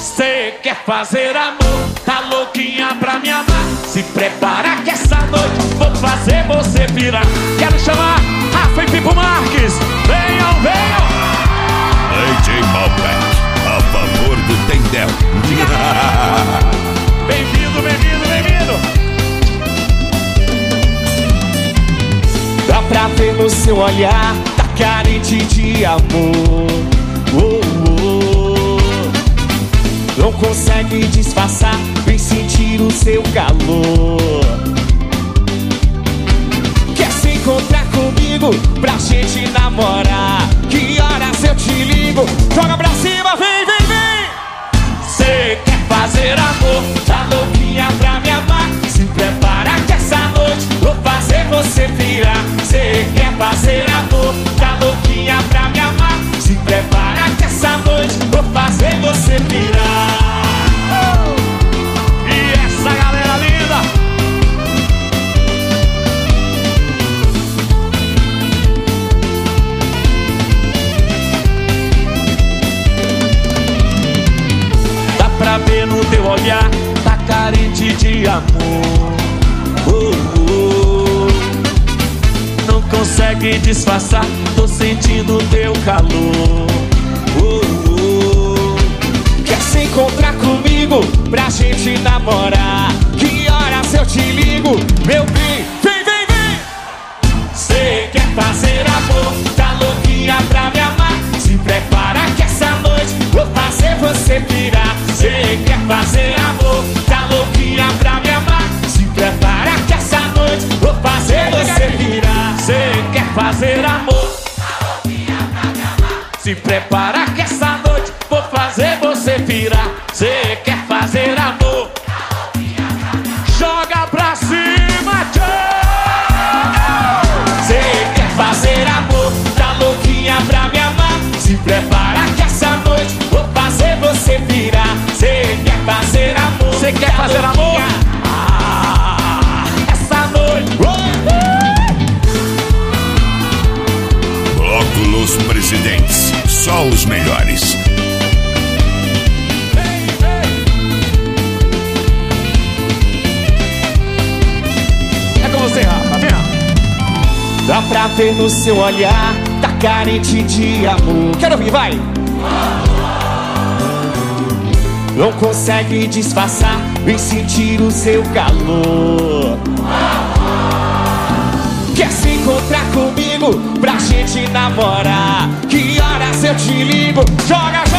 Cê quer fazer amor, tá louquinha pra me amar. Se prepara que essa noite vou fazer você virar. Quero chamar Rafa e Pipo Marques. Venham, venham. DJ Malbec, a favor do Tendel. Bem-vindo, bem-vindo, bem-vindo. Dá pra ver no seu olhar, tá carente de amor. Não consegue disfarçar, vem sentir o seu calor. Quer se encontrar comigo pra gente namorar? Que horas eu te ligo? Joga pra cima, vem, vem, vem! Cê quer fazer amor, tá louquinha pra me amar. Se prepara que essa noite vou fazer você virar. Cê quer fazer amor, tá louquinha pra me amar. Se prepara que essa noite vou fazer você virar. E essa galera linda, dá pra ver no teu olhar, tá carente de amor. Não consegue disfarçar, tô sentindo o teu calor. Quer se encontrar comigo pra gente namorar? Que horas eu te ligo? Meu bem, vem, vem, vem! cê quer fazer amor, tá louquinha pra me amar. Se prepara que essa noite vou fazer você virar. Cê quer fazer amor, tá louquinha pra me amar. Se prepara que essa noite vou fazer você virar. Cê quer fazer amor, tá louquinha pra me amar. Se prepara que essa noite vou fazer você virar. Cê quer fazer amor, tá louquinha pra me amar. Joga pra cima, tchau! Cê quer fazer amor, tá louquinha pra me amar. Se prepara que essa noite vou fazer você virar. Cê quer fazer amor, Cê quer tá fazer amor? louquinha. Essa noite Bloco Los Presidentes, só os melhores. vem, vem. É com você, Rafa, vem. Dá pra ver no seu olhar, tá carente de amor. Quero ouvir, vai! Não consegue disfarçar, vem sentir o seu calor. Quer se encontrar comigo pra gente namorar? Que horas eu te ligo? Joga